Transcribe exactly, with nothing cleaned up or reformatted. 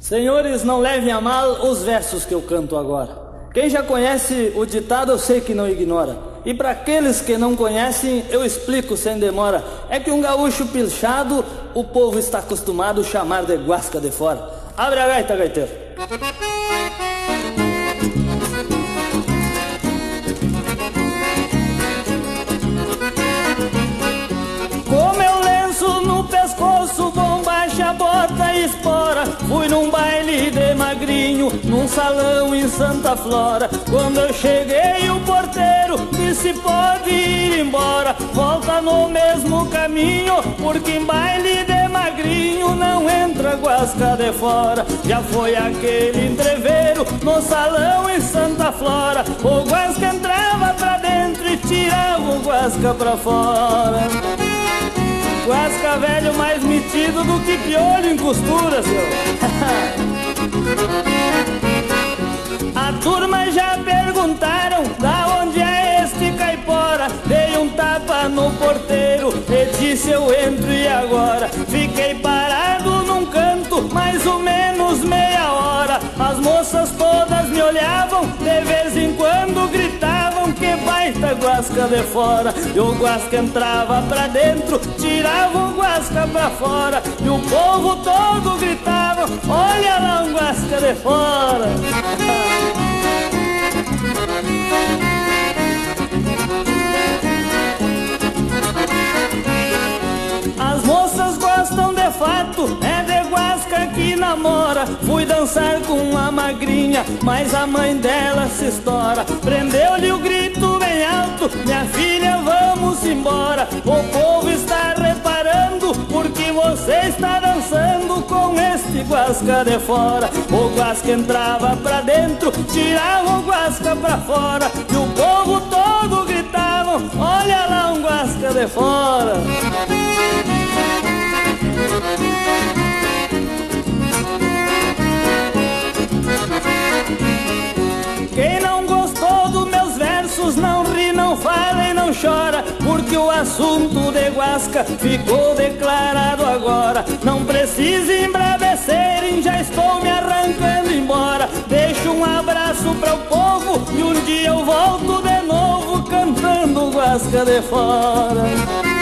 Senhores, não levem a mal os versos que eu canto agora. Quem já conhece o ditado eu sei que não ignora. E para aqueles que não conhecem, eu explico sem demora. É que um gaúcho pilchado, o povo está acostumado a chamar de guasca de fora. Abre a gaita, gaiteiro. Com meu lenço no pescoço, bombacha, bota e espora. Fui num baile de magrinho, num salão em Santa Flora. Quando eu cheguei o porteiro disse pode ir embora. Volta no mesmo caminho, porque em baile de magrinho não entra guasca de fora. Já foi aquele entreveiro no salão em Santa Flora. O guasca entrava pra dentro e tirava o guasca pra fora. Guasca velho mais metido do que piolho em costura, seu. A turma já perguntaram da onde é este caipora. Dei um tapa no porteiro e disse eu entro e agora. Fiquei parado num canto mais ou menos meia hora. As moças todas me olhavam, de vez em quando gritavam que baita guasca de fora. E o guasca entrava pra dentro, tirava o guasca pra fora. E o povo todo gritava, olha lá um guasca de fora. As moças gostam de fato, é de guasca que namora. Fui dançar com uma magrinha, mas a mãe dela se estoura. Prendeu-lhe o grito bem alto, minha filha, vamos embora. O povo está reparando, porque você está dançando com este guasca de fora. O guasca entrava pra dentro, tirava o guasca pra fora. E o povo todo gritava, olha lá um guasca de fora. Quem não gostou dos meus versos não ri, não fala e não chora, porque o assunto de guasca ficou declarado agora. Não precisa embravecerem, já estou me arrancando embora. Deixo um abraço para o povo e um dia eu volto de novo cantando guasca de fora.